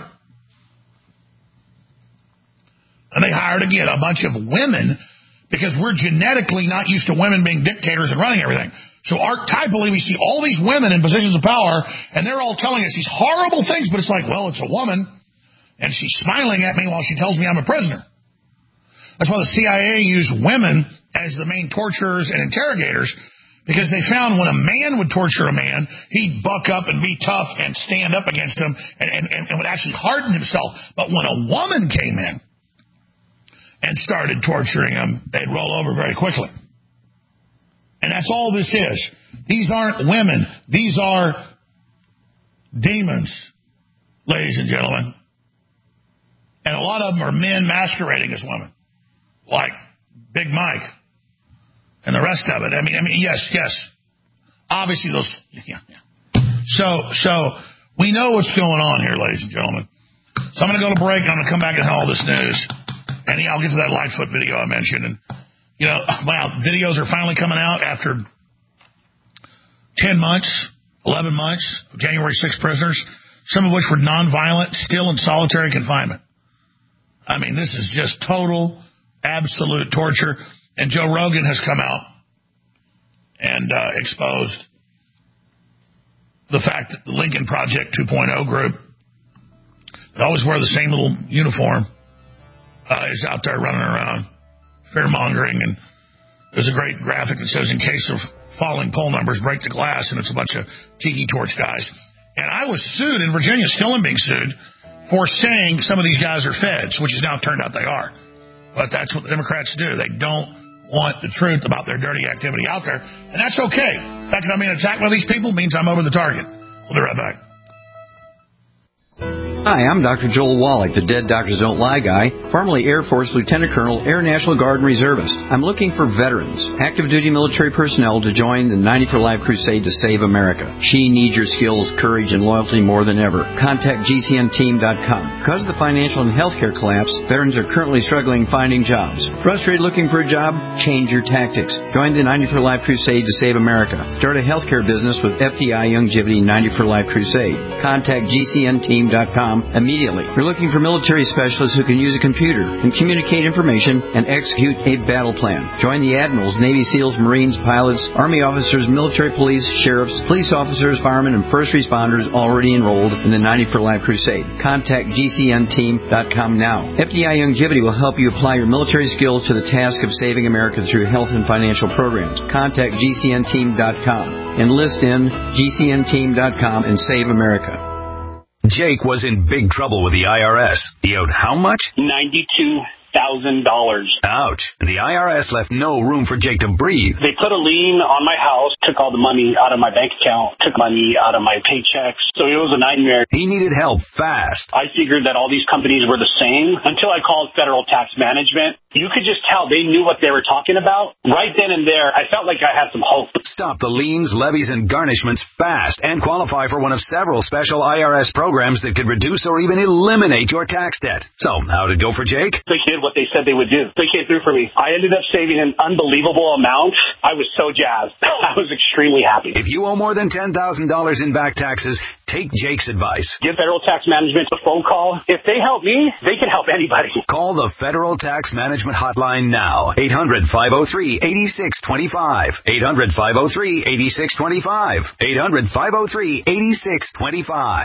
And they hired, again, a bunch of women because we're genetically not used to women being dictators and running everything. So archetypally, we see all these women in positions of power, and they're all telling us these horrible things, but it's like, well, it's a woman, and she's smiling at me while she tells me I'm a prisoner. That's why the CIA used women as the main torturers and interrogators, because they found when a man would torture a man, he'd buck up and be tough and stand up against him and would actually harden himself. But when a woman came in and started torturing him, they'd roll over very quickly. And that's all this is. These aren't women. These are demons, ladies and gentlemen. And a lot of them are men masquerading as women, like Big Mike and the rest of it. I mean, yes. Obviously, those. Yeah. So we know what's going on here, ladies and gentlemen. So I'm going to go to break. And I'm going to come back and have all this news. And I'll get to that Lightfoot video I mentioned. And wow, videos are finally coming out after 10 months, 11 months of January 6th prisoners, some of which were nonviolent, still in solitary confinement. I mean, this is just total, absolute torture. And Joe Rogan has come out and exposed the fact that the Lincoln Project 2.0 group, they always wear the same little uniform, is out there running around, fear-mongering. And there's a great graphic that says, in case of falling poll numbers, break the glass, and it's a bunch of tiki torch guys. And I was sued in Virginia, still am being sued, for saying some of these guys are feds, which has now turned out they are. But that's what the Democrats do. They don't want the truth about their dirty activity out there, and that's okay. The fact that I'm being attacked by these people means I'm over the target. We'll be right back. Hi, I'm Dr. Joel Wallach, the Dead Doctors Don't Lie guy, formerly Air Force Lieutenant Colonel, Air National Guard and Reservist. I'm looking for veterans, active duty military personnel to join the 90 for Life crusade to save America. She needs your skills, courage, and loyalty more than ever. Contact GCNteam.com. Because of the financial and healthcare collapse, veterans are currently struggling finding jobs. Frustrated looking for a job? Change your tactics. Join the 90 for Life crusade to save America. Start a healthcare business with FDI Youngevity 90 for Life crusade. Contact GCNteam.com immediately. We're looking for military specialists who can use a computer and communicate information and execute a battle plan. Join the admirals, Navy SEALs, Marines, pilots, Army officers, military police, sheriffs, police officers, firemen, and first responders already enrolled in the 90 for Life crusade. Contact GCNteam.com now. FDI Youngevity will help you apply your military skills to the task of saving America through health and financial programs. Contact GCNteam.com. Enlist in GCNteam.com and save America. Jake was in big trouble with the IRS. He owed how much? $92,000. Ouch. The IRS left no room for Jake to breathe. They put a lien on my house, took all the money out of my bank account, took money out of my paychecks. So it was a nightmare. He needed help fast. I figured that all these companies were the same until I called Federal Tax Management. You could just tell they knew what they were talking about. Right then and there, I felt like I had some hope. Stop the liens, levies, and garnishments fast and qualify for one of several special IRS programs that could reduce or even eliminate your tax debt. So, how'd it go for Jake? They did what they said they would do. They came through for me. I ended up saving an unbelievable amount. I was so jazzed. I was extremely happy. If you owe more than $10,000 in back taxes, take Jake's advice. Give Federal Tax Management a phone call. If they help me, they can help anybody. Call the Federal Tax Management Hotline now. 800-503-8625. 800-503-8625. 800-503-8625.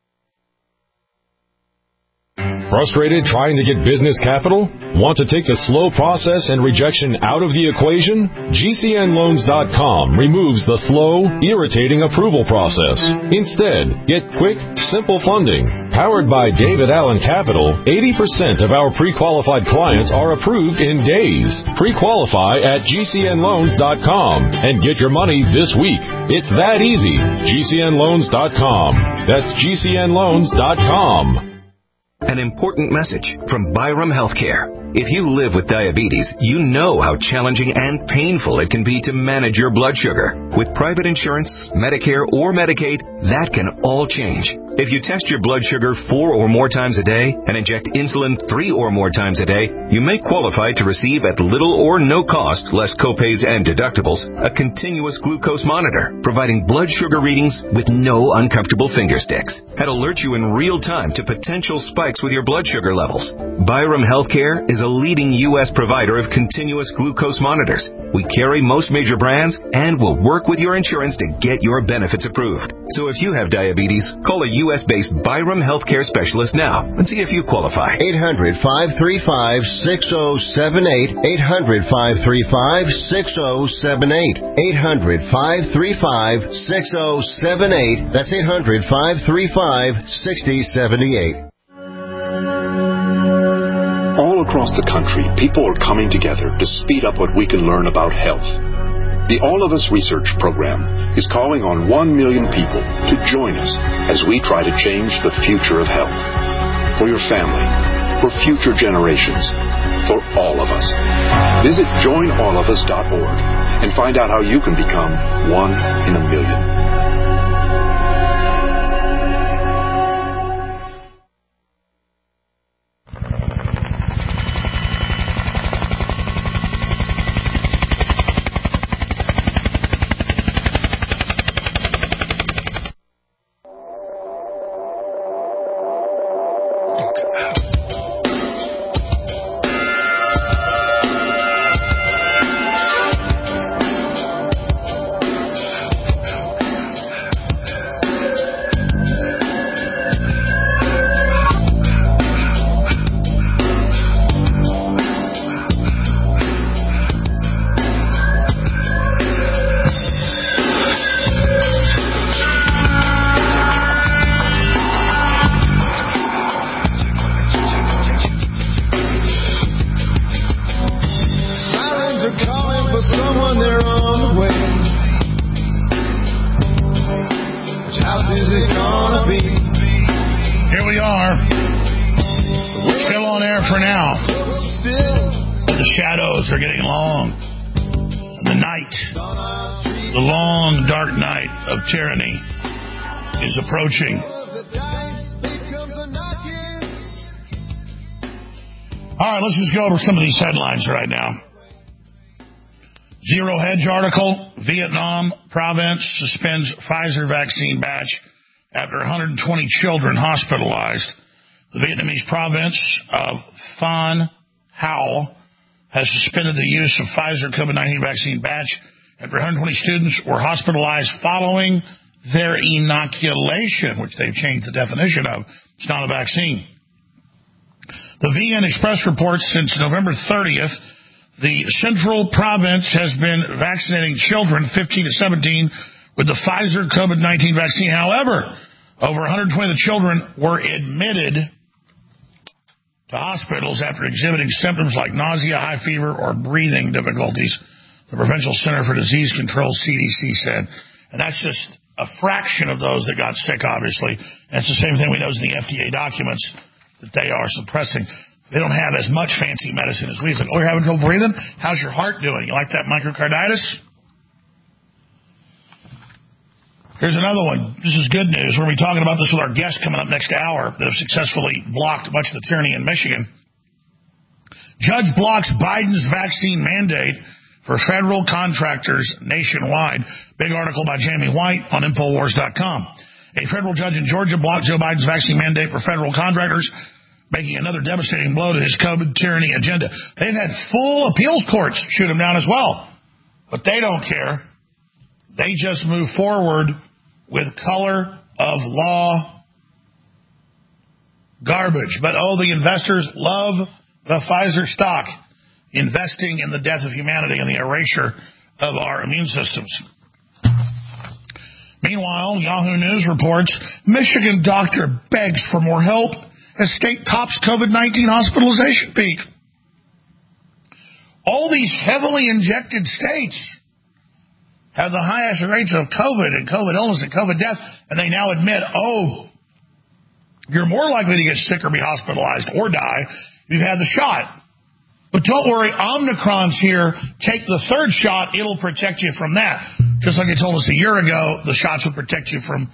Frustrated trying to get business capital? Want to take the slow process and rejection out of the equation? GCNLoans.com removes the slow, irritating approval process. Instead, get quick, simple funding. Powered by David Allen Capital, 80% of our pre-qualified clients are approved in days. Pre-qualify at GCNLoans.com and get your money this week. It's that easy. GCNLoans.com. That's GCNLoans.com. An important message from Byram Healthcare. If you live with diabetes, you know how challenging and painful it can be to manage your blood sugar. With private insurance, Medicare, or Medicaid, that can all change. If you test your blood sugar 4 or more times a day and inject insulin 3 or more times a day, you may qualify to receive at little or no cost, less copays and deductibles, a continuous glucose monitor, providing blood sugar readings with no uncomfortable finger sticks. That alerts you in real time to potential spikes with your blood sugar levels. Byram Healthcare is a leading U.S. provider of continuous glucose monitors. We carry most major brands and will work with your insurance to get your benefits approved. So if you have diabetes, call a U.S.-based Byram Healthcare specialist now and see if you qualify. 800-535-6078. 800-535-6078. 800-535-6078. That's 800-535-6078. All across the country, people are coming together to speed up what we can learn about health. The All of Us Research Program is calling on 1 million people to join us as we try to change the future of health. For your family, for future generations, for all of us. Visit joinallofus.org and find out how you can become 1 in a million. Tyranny is approaching. All right, let's just go to some of these headlines right now. Zero Hedge article, Vietnam province suspends Pfizer vaccine batch after 120 children hospitalized. The Vietnamese province of Phan Hao has suspended the use of Pfizer COVID-19 vaccine batch after 120 students were hospitalized following their inoculation, which they've changed the definition of. It's not a vaccine. The VN Express reports since November 30th, the central province has been vaccinating children 15 to 17 with the Pfizer COVID-19 vaccine. However, over 120 of the children were admitted to hospitals after exhibiting symptoms like nausea, high fever, or breathing difficulties, the Provincial Center for Disease Control, CDC, said. And that's just a fraction of those that got sick, obviously. And it's the same thing we know in the FDA documents that they are suppressing. They don't have as much fancy medicine as we do. Like, oh, you're having trouble breathing? How's your heart doing? You like that myocarditis? Here's another one. This is good news. We're going to be talking about this with our guests coming up next hour that have successfully blocked much of the tyranny in Michigan. Judge blocks Biden's vaccine mandate for federal contractors nationwide. Big article by Jamie White on Infowars.com. A federal judge in Georgia blocked Joe Biden's vaccine mandate for federal contractors, making another devastating blow to his COVID tyranny agenda. They've had full appeals courts shoot him down as well. But they don't care. They just move forward with color of law garbage. But, the investors love the Pfizer stock, investing in the death of humanity and the erasure of our immune systems. Meanwhile, Yahoo News reports Michigan doctor begs for more help as state tops COVID-19 hospitalization peak. All these heavily injected states have the highest rates of COVID and COVID illness and COVID death, and they now admit, you're more likely to get sick or be hospitalized or die if you've had the shot. But don't worry, Omicron's here. Take the third shot. It'll protect you from that. Just like they told us a year ago, the shots would protect you from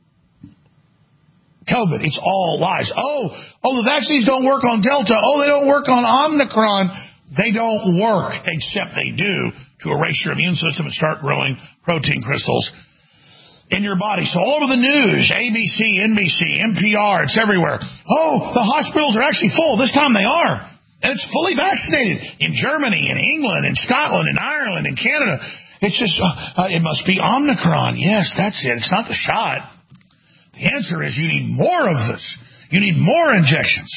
COVID. It's all lies. The vaccines don't work on Delta. They don't work on Omicron. They don't work, except they do to erase your immune system and start growing protein crystals in your body. So all over the news, ABC, NBC, NPR, it's everywhere. The hospitals are actually full. This time they are. And it's fully vaccinated in Germany, in England, in Scotland, in Ireland, in Canada. It's just, it must be Omicron. Yes, that's it. It's not the shot. The answer is you need more of this. You need more injections.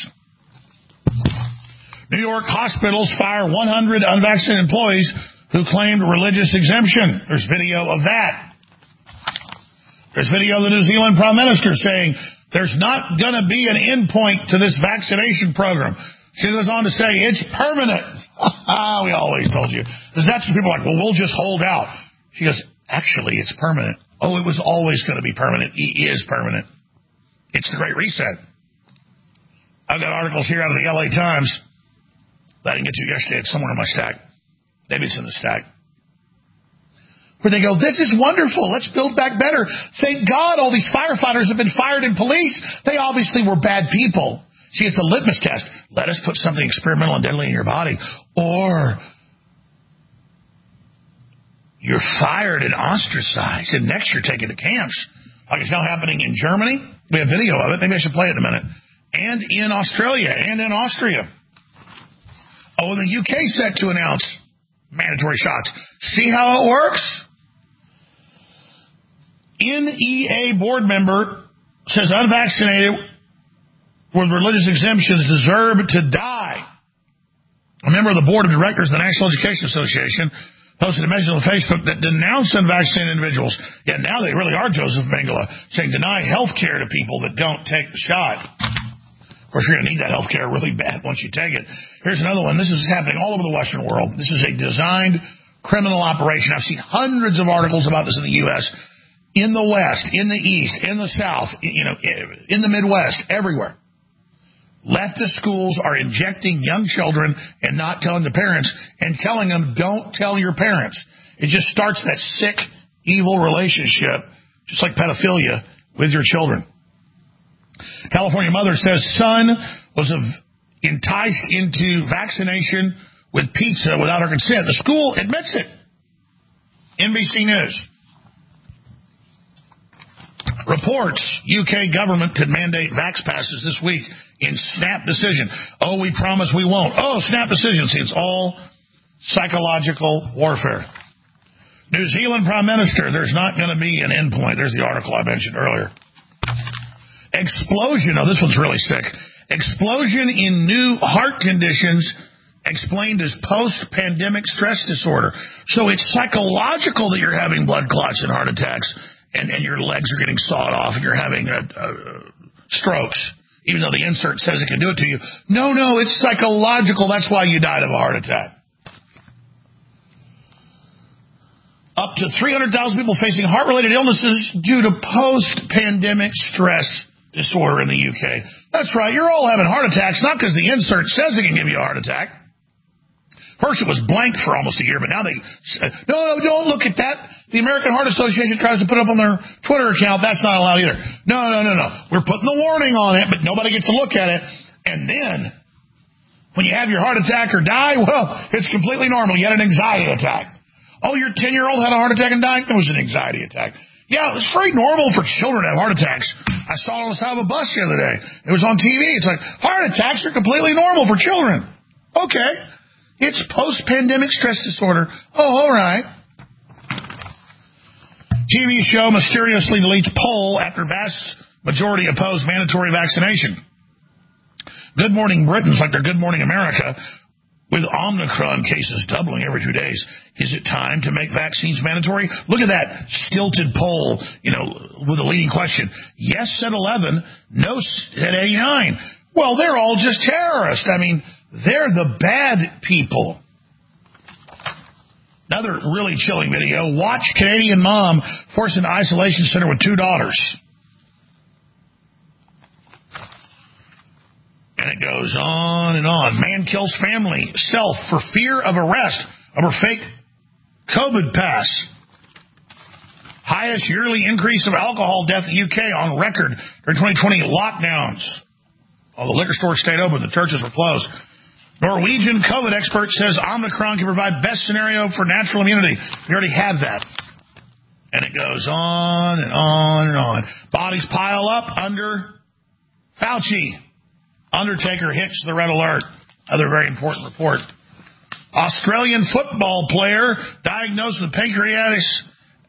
New York hospitals fire 100 unvaccinated employees who claimed religious exemption. There's video of that. There's video of the New Zealand Prime Minister saying there's not going to be an endpoint to this vaccination program. She goes on to say, it's permanent. We always told you. Because that's what people are like, we'll just hold out. She goes, actually, it's permanent. It was always going to be permanent. It is permanent. It's the Great Reset. I've got articles here out of the LA Times that I didn't get to yesterday. It's somewhere in my stack. Maybe it's in the stack. Where they go, this is wonderful. Let's build back better. Thank God all these firefighters have been fired in police. They obviously were bad people. See, it's a litmus test. Let us put something experimental and deadly in your body. Or you're fired and ostracized, and next you're taken to camps. Like it's now happening in Germany. We have video of it. Maybe I should play it in a minute. And in Australia and in Austria. And the UK set to announce mandatory shots. See how it works? NEA board member says unvaccinated with religious exemptions deserve to die. A member of the board of directors of the National Education Association posted a message on Facebook that denounced unvaccinated individuals. Yeah, now they really are Joseph Mengele, saying deny health care to people that don't take the shot. Of course, you're going to need that health care really bad once you take it. Here's another one. This is happening all over the Western world. This is a designed criminal operation. I've seen hundreds of articles about this in the U.S., in the West, in the East, in the South, in the Midwest, everywhere. Leftist schools are injecting young children and not telling the parents and telling them, don't tell your parents. It just starts that sick, evil relationship, just like pedophilia, with your children. California mother says son was enticed into vaccination with pizza without her consent. The school admits it. NBC News. Reports UK government could mandate vax passes this week in snap decision. We promise we won't. Snap decision. See, it's all psychological warfare. New Zealand Prime Minister, there's not going to be an endpoint. There's the article I mentioned earlier. Explosion. This one's really sick. Explosion in new heart conditions explained as post-pandemic stress disorder. So it's psychological that you're having blood clots and heart attacks. And your legs are getting sawed off and you're having strokes. even though the insert says it can do it to you. No, it's psychological. That's why you died of a heart attack. Up to 300,000 people facing heart-related illnesses due to post-pandemic stress disorder in the UK. That's right, you're all having heart attacks, not because the insert says it can give you a heart attack. First it was blank for almost a year, but now they say, no, don't look at that. The American Heart Association tries to put up on their Twitter account. That's not allowed either. No. We're putting the warning on it, but nobody gets to look at it. And then, when you have your heart attack or die, well, it's completely normal. You had an anxiety attack. Oh, your 10-year-old had a heart attack and died? It was an anxiety attack. Yeah, it's very normal for children to have heart attacks. I saw it on the side of a bus the other day. It was on TV. It's like, heart attacks are completely normal for children. Okay. It's post-pandemic stress disorder. Oh, all right. TV show mysteriously deletes poll after vast majority oppose mandatory vaccination. Good Morning Britain's like their Good Morning America. With Omicron cases doubling every 2 days, is it time to make vaccines mandatory? Look at that stilted poll, with a leading question. Yes said 11, no said 89. Well, they're all just terrorists. I mean, they're the bad people. Another really chilling video. Watch Canadian mom forced into isolation center with 2 daughters. And it goes on and on. Man kills family, self for fear of arrest over fake COVID pass. Highest yearly increase of alcohol death in the UK on record during 2020 lockdowns. All the liquor stores stayed open. The churches were closed. Norwegian COVID expert says Omicron can provide best scenario for natural immunity. We already have that. And it goes on and on and on. Bodies pile up under Fauci. Undertaker hits the red alert. Other very important report. Australian football player diagnosed with pancreatitis,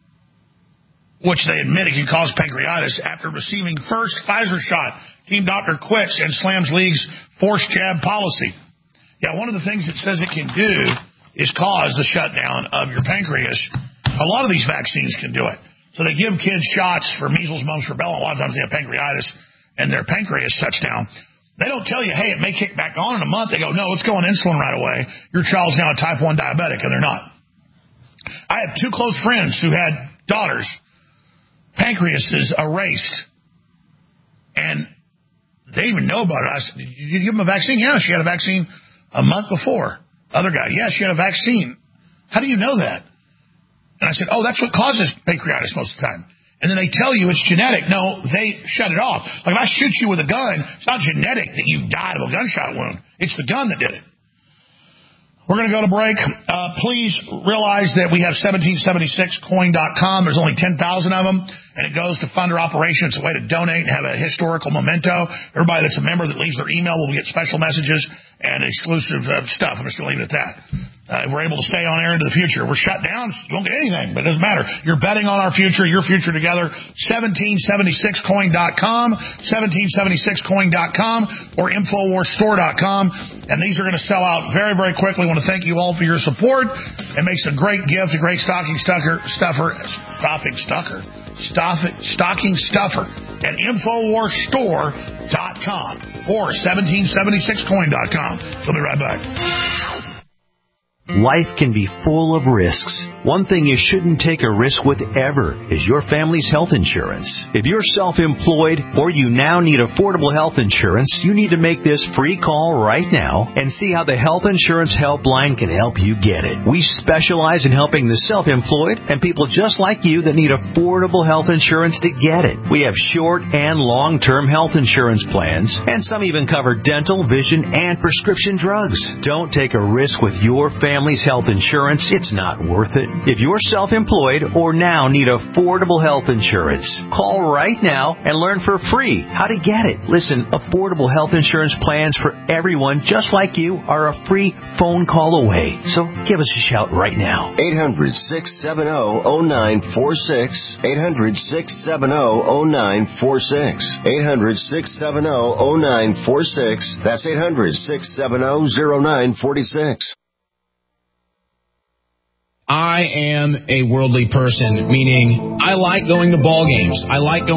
which they admit it can cause pancreatitis, after receiving first Pfizer shot. Team doctor quits and slams league's forced jab policy. Yeah, one of the things it says it can do is cause the shutdown of your pancreas. A lot of these vaccines can do it. So they give kids shots for measles, mumps, rubella. A lot of times they have pancreatitis and their pancreas shuts down. They don't tell you, hey, it may kick back on in a month. They go, no, let's go on insulin right away. Your child's now a type 1 diabetic, and they're not. I have 2 close friends who had daughters. Pancreas is erased. And they even know about it. I said, did you give them a vaccine? Yeah, she had a vaccine a month before. Other guy, yeah, she had a vaccine. How do you know that? And I said, oh, that's what causes pancreatitis most of the time. And then they tell you it's genetic. No, they shut it off. Like if I shoot you with a gun, it's not genetic that you died of a gunshot wound. It's the gun that did it. We're going to go to break. Please realize that we have 1776coin.com. There's only 10,000 of them, and it goes to fund our operation. It's a way to donate and have a historical memento. Everybody that's a member that leaves their email will get special messages and exclusive stuff. I'm just going to leave it at that. We're able to stay on air into the future. We're shut down. You won't get anything, but it doesn't matter. You're betting on our future, your future together. 1776coin.com, 1776coin.com, or InfoWarsStore.com. And these are going to sell out very, very quickly. I want to thank you all for your support. It makes a great gift, a great stocking stuffer at InfoWarsStore.com or 1776coin.com. We'll be right back. Life can be full of risks. One thing you shouldn't take a risk with ever is your family's health insurance. If you're self-employed or you now need affordable health insurance, you need to make this free call right now and see how the Health Insurance Helpline can help you get it. We specialize in helping the self-employed and people just like you that need affordable health insurance to get it. We have short and long-term health insurance plans, and some even cover dental, vision, and prescription drugs. Don't take a risk with your family's health insurance. It's not worth it. If you're self-employed or now need affordable health insurance, call right now and learn for free how to get it. Listen, affordable health insurance plans for everyone just like you are a free phone call away. So give us a shout right now. 800-670-0946. 800-670-0946. 800-670-0946. That's 800-670-0946. I am a worldly person, meaning I like going to ball games. I like going